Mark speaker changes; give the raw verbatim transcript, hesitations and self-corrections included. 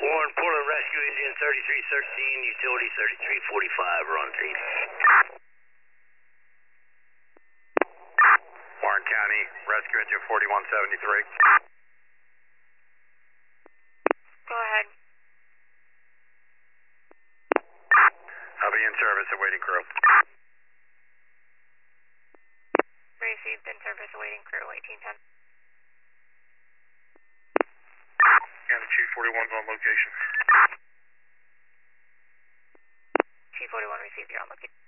Speaker 1: Warren, Portland Rescue Engine thirty-three thirteen, utility thirty-three forty-five, we're on scene.
Speaker 2: Warren County, Rescue Engine forty-one seventy-three.
Speaker 3: Go ahead.
Speaker 2: I'll be in service, awaiting crew.
Speaker 3: Received in service, awaiting crew, eighteen ten.
Speaker 2: County Chief forty-one's on location.
Speaker 3: Chief forty-one received, you're on location.